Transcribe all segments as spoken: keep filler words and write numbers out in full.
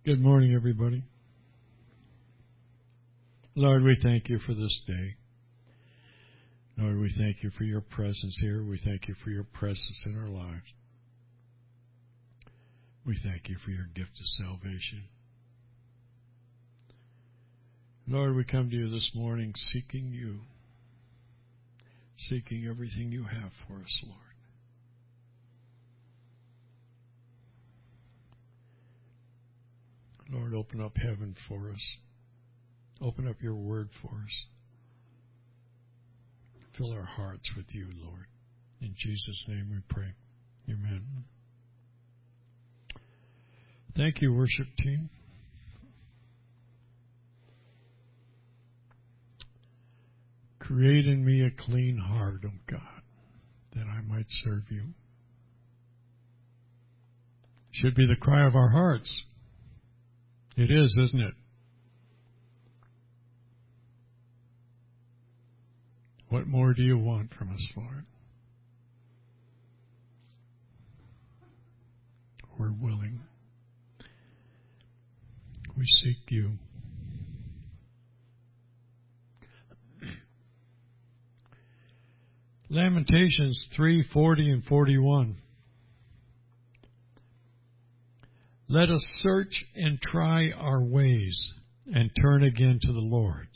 Good morning, everybody. Lord, we thank you for this day. Lord, we thank you for your presence here. We thank you for your presence in our lives. We thank you for your gift of salvation. Lord, we come to you this morning seeking you, seeking everything you have for us, Lord. Lord, open up heaven for us. Open up your word for us. Fill our hearts with you, Lord. In Jesus' name we pray. Amen. Thank you, worship team. Create in me a clean heart, O God, that I might serve you. Should be the cry of our hearts. It is, isn't it? What more do you want from us, Lord? We're willing. We seek you. Lamentations three forty and forty-one. Let us search and try our ways and turn again to the Lord.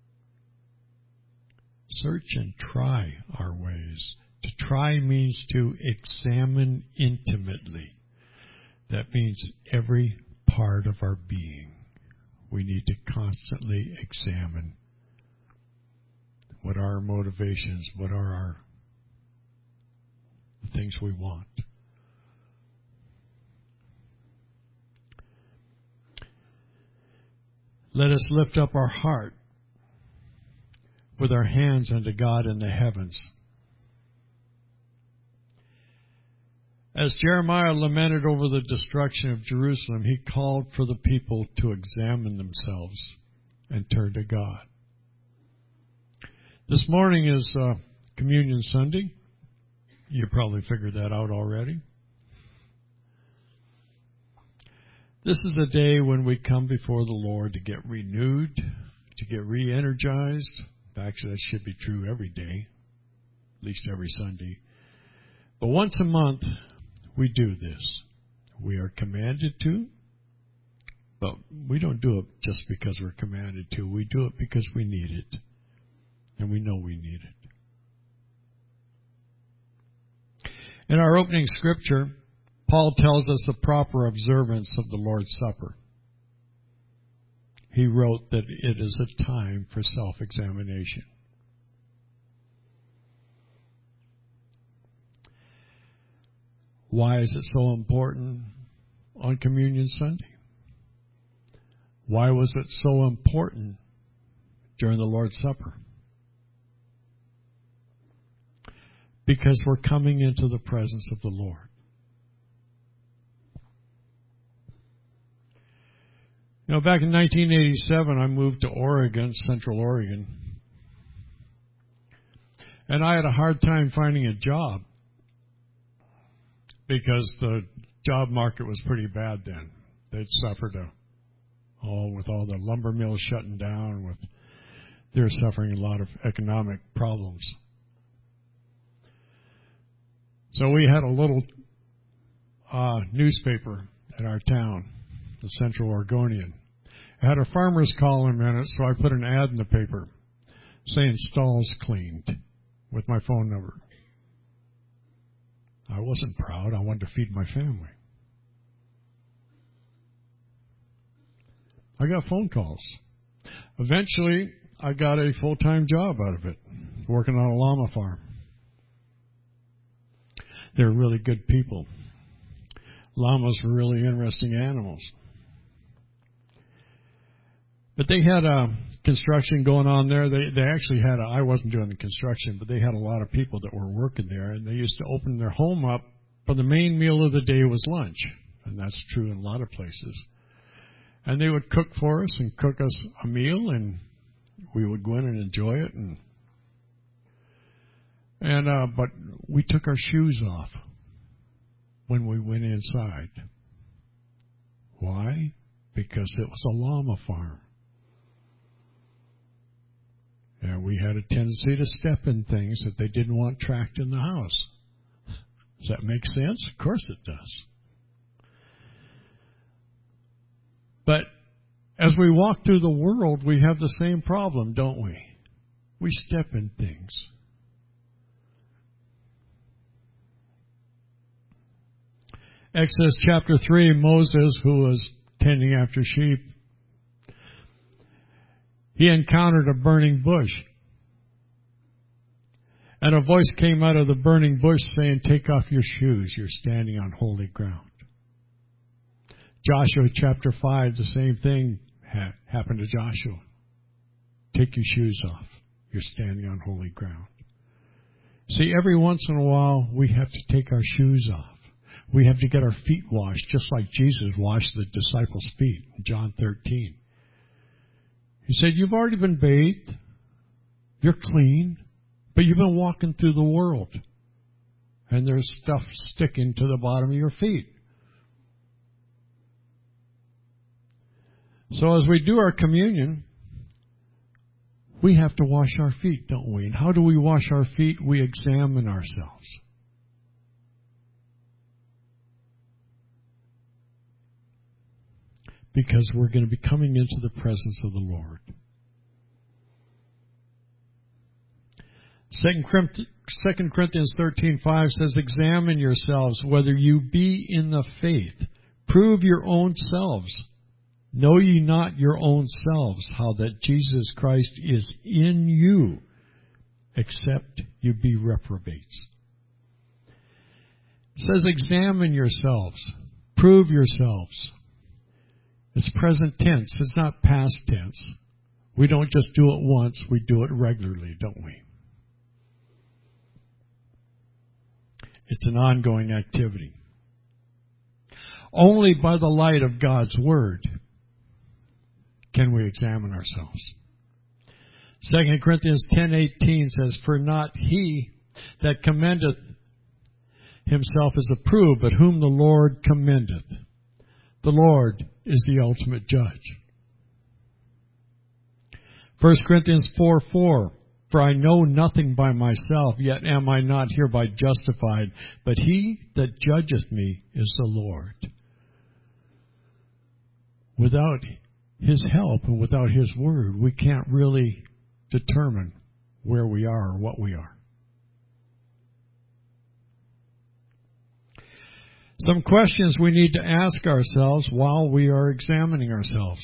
Search and try our ways. To try means to examine intimately. That means every part of our being. We need to constantly examine what are our motivations, what are our the things we want. Let us lift up our heart with our hands unto God in the heavens. As Jeremiah lamented over the destruction of Jerusalem, he called for the people to examine themselves and turn to God. This morning is uh, Communion Sunday. You probably figured that out already. This is a day when we come before the Lord to get renewed, to get re-energized. Actually, that should be true every day, at least every Sunday. But once a month, we do this. We are commanded to, but we don't do it just because we're commanded to. We do it because we need it, and we know we need it. In our opening scripture, Paul tells us the proper observance of the Lord's Supper. He wrote that it is a time for self-examination. Why is it so important on Communion Sunday? Why was it so important during the Lord's Supper? Because we're coming into the presence of the Lord. You know, back in nineteen eighty-seven, I moved to Oregon, Central Oregon. And I had a hard time finding a job because the job market was pretty bad then. They'd suffered a, all with all the lumber mills shutting down. With they were suffering a lot of economic problems. So we had a little uh, newspaper in our town, the Central Oregonian. It had a farmer's column in it, so I put an ad in the paper saying stalls cleaned with my phone number. I wasn't proud. I wanted to feed my family. I got phone calls. Eventually, I got a full-time job out of it, working on a llama farm. They're really good people. Llamas were really interesting animals. But they had uh, construction going on there. They they actually had, a, I wasn't doing the construction, but they had a lot of people that were working there, and they used to open their home up, but the main meal of the day was lunch, and that's true in a lot of places. And they would cook for us and cook us a meal, and we would go in and enjoy it. And and uh, but we took our shoes off when we went inside. Why? because it was a llama farm. And we had a tendency to step in things that they didn't want tracked in the house. Does that make sense? Of course it does. But as we walk through the world, we have the same problem, don't we? We step in things. Exodus chapter three, Moses, who was tending after sheep, he encountered a burning bush. And a voice came out of the burning bush saying, "Take off your shoes, you're standing on holy ground." Joshua chapter five, the same thing ha- happened to Joshua. Take your shoes off, you're standing on holy ground. See, every once in a while, we have to take our shoes off. We have to get our feet washed, just like Jesus washed the disciples' feet in John thirteen. He said, "You've already been bathed. You're clean. But you've been walking through the world. And there's stuff sticking to the bottom of your feet." So as we do our communion, we have to wash our feet, don't we? And how do we wash our feet? We examine ourselves. Because we're going to be coming into the presence of the Lord. Second Corinthians thirteen five says, "Examine yourselves whether you be in the faith. Prove your own selves. Know ye not your own selves how that Jesus Christ is in you, except you be reprobates." It says, examine yourselves. Prove yourselves. It's present tense. It's not past tense. We don't just do it once. We do it regularly, don't we? It's an ongoing activity. Only by the light of God's Word can we examine ourselves. Second Corinthians ten eighteen says, "For not he that commendeth himself is approved, but whom the Lord commendeth." The Lord is the ultimate judge. First Corinthians four four, "For I know nothing by myself, yet am I not hereby justified, but he that judgeth me is the Lord." Without His help and without His Word, we can't really determine where we are or what we are. Some questions we need to ask ourselves while we are examining ourselves.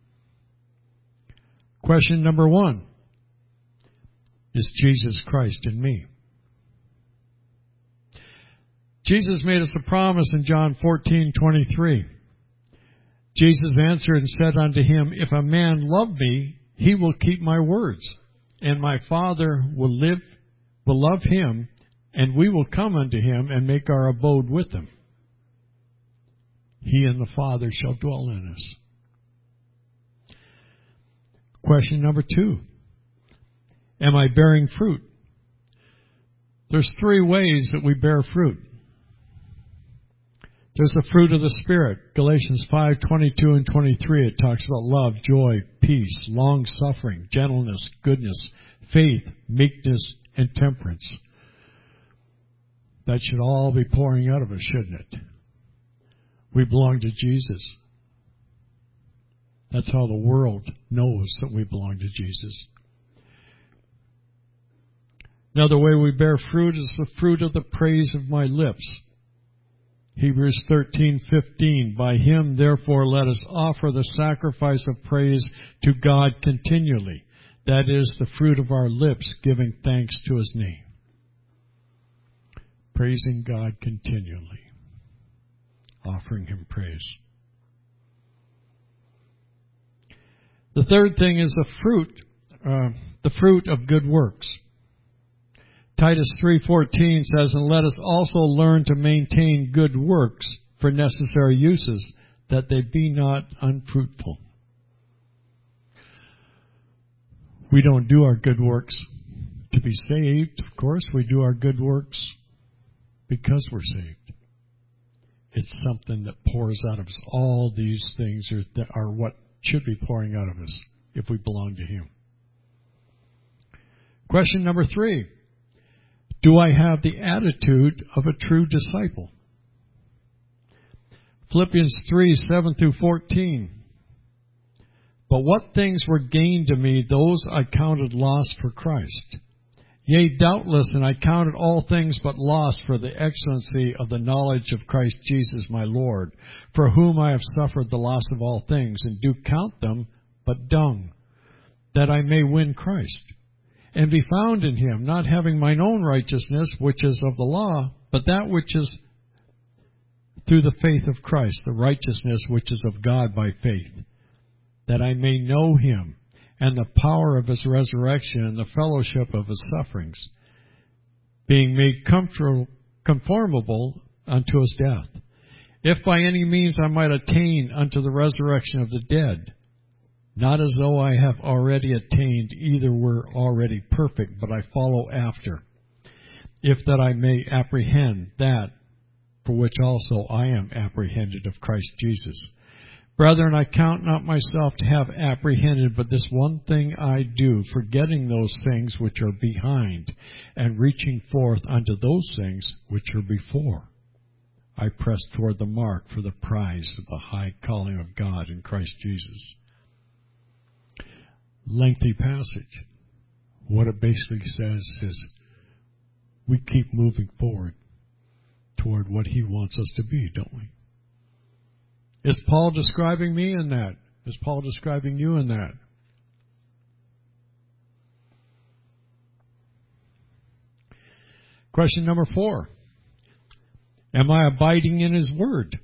Question number one. Is Jesus Christ in me? Jesus made us a promise in John fourteen twenty-three. Jesus answered and said unto him, "If a man love me, he will keep my words, and my Father will live, will love him, and we will come unto him and make our abode with him. He and the Father shall dwell in us." Question number two. Am I bearing fruit? There's three ways that we bear fruit. There's the fruit of the Spirit. Galatians five twenty-two and twenty-three, it talks about love, joy, peace, long-suffering, gentleness, goodness, faith, meekness, and temperance. That should all be pouring out of us, shouldn't it? We belong to Jesus. That's how the world knows that we belong to Jesus. Another way we bear fruit is the fruit of the praise of my lips. Hebrews thirteen fifteen, "By him therefore let us offer the sacrifice of praise to God continually. That is the fruit of our lips, giving thanks to his name." Praising God continually. Offering him praise. The third thing is the fruit, uh, the fruit of good works. Titus three fourteen says, "And let us also learn to maintain good works for necessary uses, that they be not unfruitful." We don't do our good works to be saved, of course. We do our good works because we're saved. It's something that pours out of us. All these things are, that are what should be pouring out of us if we belong to Him. Question number three. Do I have the attitude of a true disciple? Philippians three, seven through fourteen. But what things were gained to me, those I counted loss for Christ. Yea, doubtless, and I counted all things but loss for the excellency of the knowledge of Christ Jesus my Lord, for whom I have suffered the loss of all things, and do count them but dung, that I may win Christ, and be found in Him, not having mine own righteousness, which is of the law, but that which is through the faith of Christ, the righteousness which is of God by faith, that I may know Him, and the power of His resurrection, and the fellowship of His sufferings, being made comfortable, conformable unto His death, if by any means I might attain unto the resurrection of the dead, not as though I have already attained, either were already perfect, but I follow after, if that I may apprehend that for which also I am apprehended of Christ Jesus. Brethren, I count not myself to have apprehended, but this one thing I do, forgetting those things which are behind, and reaching forth unto those things which are before. I press toward the mark for the prize of the high calling of God in Christ Jesus. Lengthy passage. What it basically says is we keep moving forward toward what He wants us to be, don't we? Is Paul describing me in that? Is Paul describing you in that? Question number four. Am I abiding in His Word?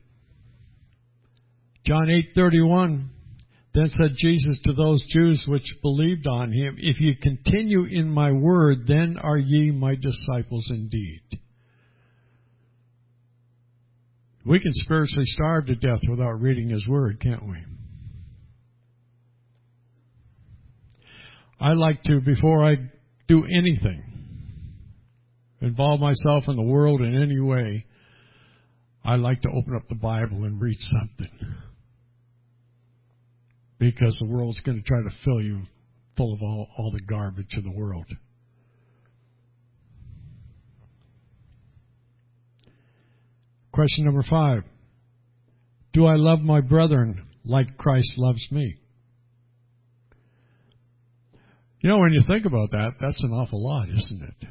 John eight thirty-one. Then said Jesus to those Jews which believed on Him, if ye continue in my word, then are ye my disciples indeed. We can spiritually starve to death without reading His Word, can't we? I like to, before I do anything, involve myself in the world in any way, I like to open up the Bible and read something. Because the world's going to try to fill you full of all, all the garbage of the world. Question number five. Do I love my brethren like Christ loves me? You know, when you think about that, that's an awful lot, isn't it?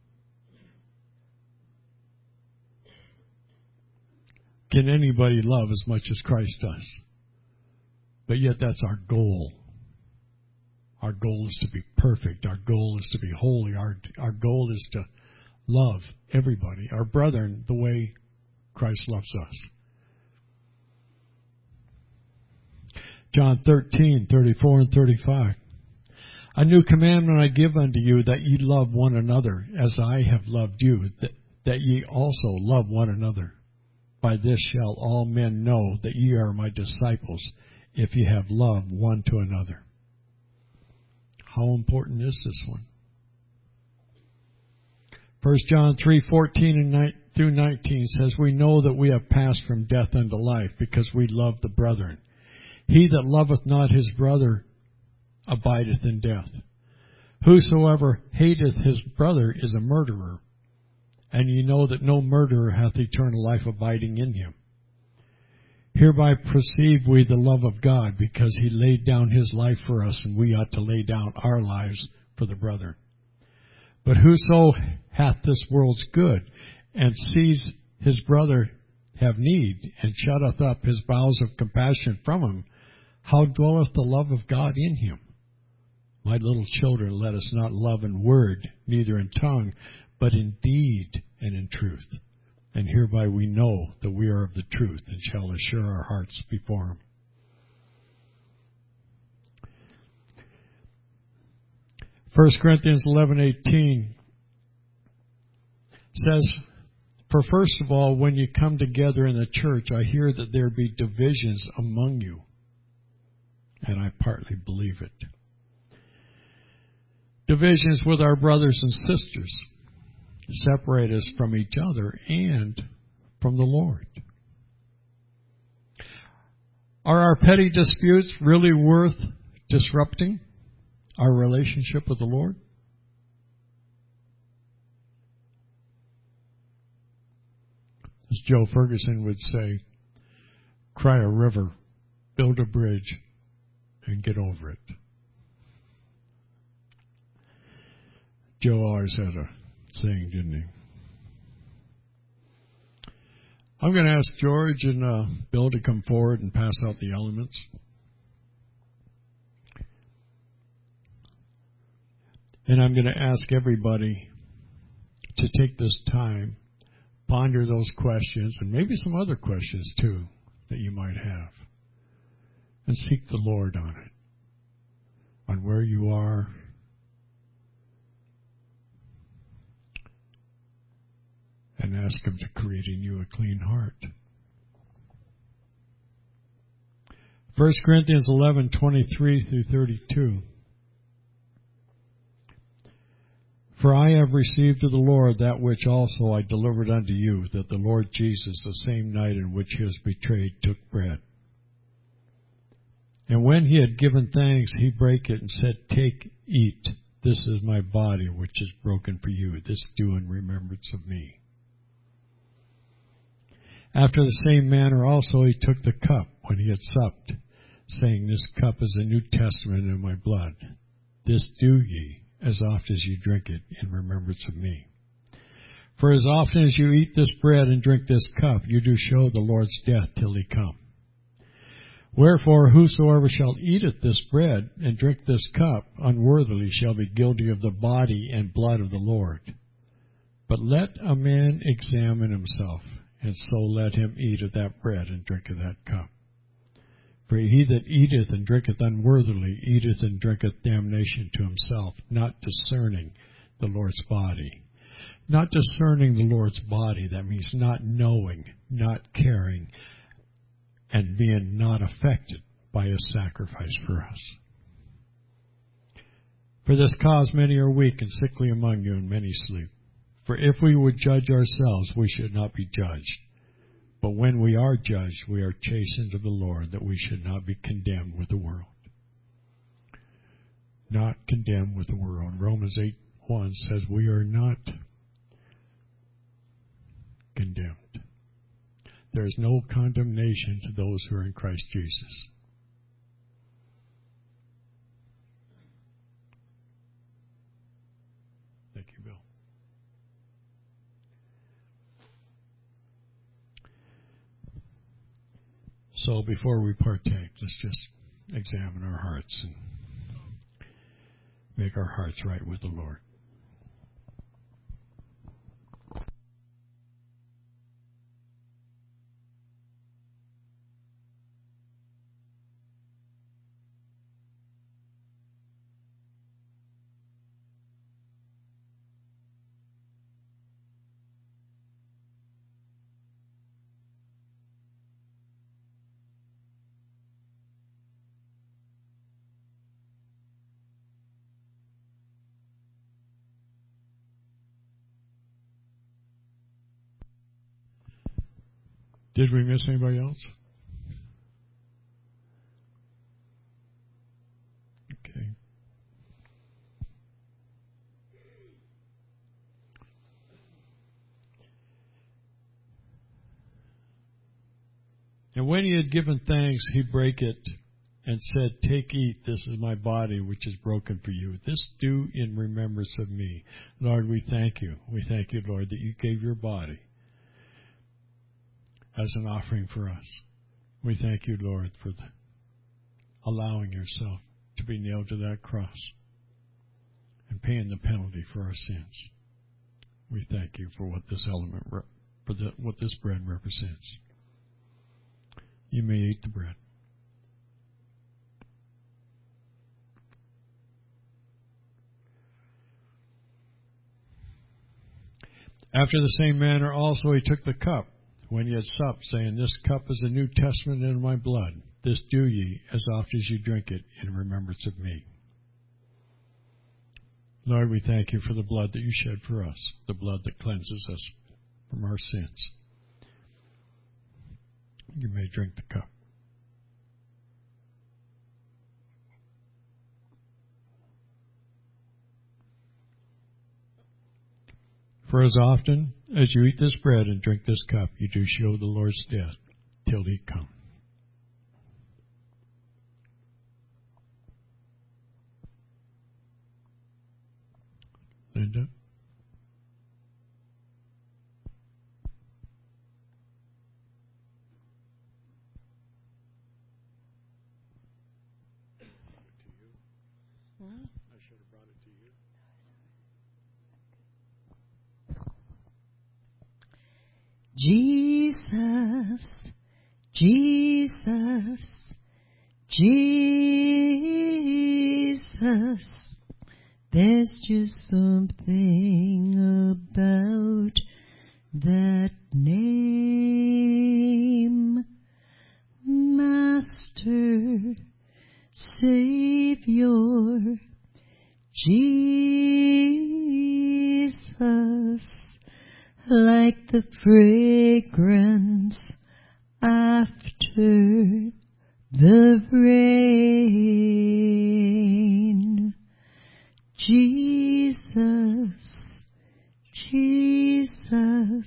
Can anybody love as much as Christ does? But yet that's our goal. Our goal is to be perfect. Our goal is to be holy. Our, our goal is to love everybody, our brethren, the way Christ loves us. John thirteen, thirty-four and thirty-five. A new commandment I give unto you, that ye love one another, as I have loved you, that, that ye also love one another. By this shall all men know that ye are my disciples, if ye have love one to another. How important is this one? First John three, fourteen and through nineteen says, we know that we have passed from death unto life, because we love the brethren. He that loveth not his brother abideth in death. Whosoever hateth his brother is a murderer, and ye know that no murderer hath eternal life abiding in him. Hereby perceive we the love of God, because He laid down His life for us, and we ought to lay down our lives for the brethren. But whoso hath this world's good, and sees his brother have need, and shutteth up his bowels of compassion from him, how dwelleth the love of God in him? My little children, let us not love in word, neither in tongue, but in deed and in truth. And hereby we know that we are of the truth, and shall assure our hearts before Him. First Corinthians eleven eighteen says, for first of all, when you come together in the church, I hear that there be divisions among you. And I partly believe it. Divisions with our brothers and sisters separate us from each other and from the Lord. Are our petty disputes really worth disrupting our relationship with the Lord? As Joe Ferguson would say, cry a river, build a bridge, and get over it. Joe always had a saying, didn't he? I'm going to ask George and uh, Bill to come forward and pass out the elements. And I'm going to ask everybody to take this time, ponder those questions, and maybe some other questions too that you might have, and seek the Lord on it, on where you are, and ask Him to create in you a clean heart. First Corinthians eleven, twenty-three through thirty-two. For I have received of the Lord that which also I delivered unto you, that the Lord Jesus, the same night in which He was betrayed, took bread. And when He had given thanks, He brake it and said, Take, eat. This is my body, which is broken for you. This do in remembrance of me. After the same manner also He took the cup when He had supped, saying, This cup is the New Testament in my blood. This do ye, as oft as you drink it, in remembrance of me. For as often as you eat this bread and drink this cup, you do show the Lord's death till He come. Wherefore, whosoever shall eat at this bread and drink this cup unworthily shall be guilty of the body and blood of the Lord. But let a man examine himself, and so let him eat of that bread and drink of that cup. For he that eateth and drinketh unworthily eateth and drinketh damnation to himself, not discerning the Lord's body. Not discerning the Lord's body, that means not knowing, not caring, and being not affected by His sacrifice for us. For this cause many are weak and sickly among you, and many sleep. For if we would judge ourselves, we should not be judged. But when we are judged, we are chastened of the Lord, that we should not be condemned with the world. Not condemned with the world. Romans eight one says we are not condemned. There is no condemnation to those who are in Christ Jesus. Thank you, Bill. So before we partake, let's just examine our hearts and make our hearts right with the Lord. Did we miss anybody else? Okay. And when He had given thanks, He brake it and said, Take, eat, this is my body, which is broken for you. This do in remembrance of me. Lord, we thank you. We thank you, Lord, that you gave your body as an offering for us. We thank you, Lord, for the allowing yourself to be nailed to that cross and paying the penalty for our sins. We thank you for what this element, for the, what this bread represents. You may eat the bread. After the same manner also He took the cup when He had supped, saying, This cup is the New Testament in my blood. This do ye, as oft as you drink it, in remembrance of me. Lord, we thank you for the blood that you shed for us, the blood that cleanses us from our sins. You may drink the cup. For as often as you eat this bread and drink this cup, you do show the Lord's death till he come. Linda? I should have brought it to you. Jesus, Jesus, Jesus. There's just something about that name. Master, Savior, Jesus, like the fragrance after the rain. Jesus, Jesus,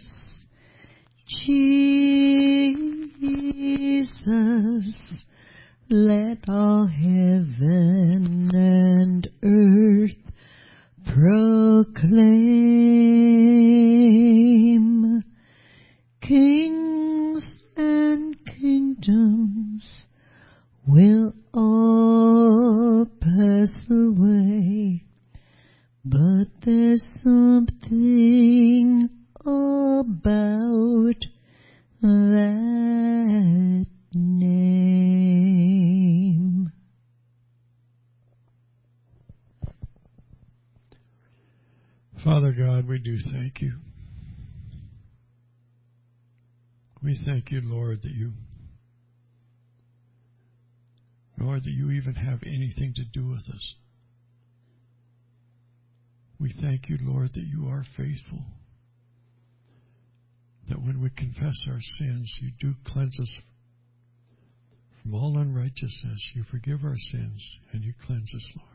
Jesus, let all heaven and earth proclaim. Kings and kingdoms will all pass away, but there's something about that name. Father God, we do thank you. We thank you, Lord, that you, Lord, that you even have anything to do with us. We thank you, Lord, that you are faithful. That when we confess our sins, you do cleanse us from all unrighteousness. You forgive our sins and you cleanse us, Lord.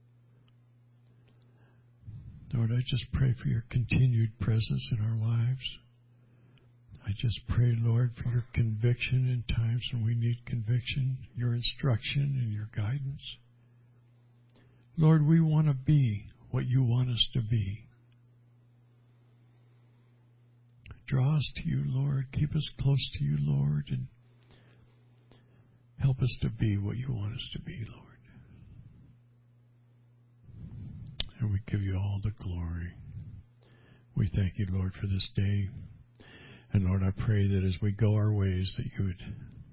Lord, I just pray for your continued presence in our lives. I just pray, Lord, for your conviction in times when we need conviction, your instruction and your guidance. Lord, we want to be what you want us to be. Draw us to you, Lord. Keep us close to you, Lord, and help us to be what you want us to be, Lord. And we give you all the glory. We thank you, Lord, for this day. And Lord, I pray that as we go our ways, that you would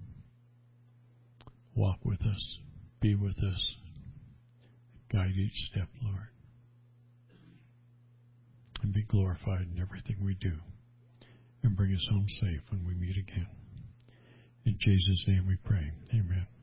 walk with us, be with us, guide each step, Lord, and be glorified in everything we do, and bring us home safe when we meet again. In Jesus' name we pray. Amen.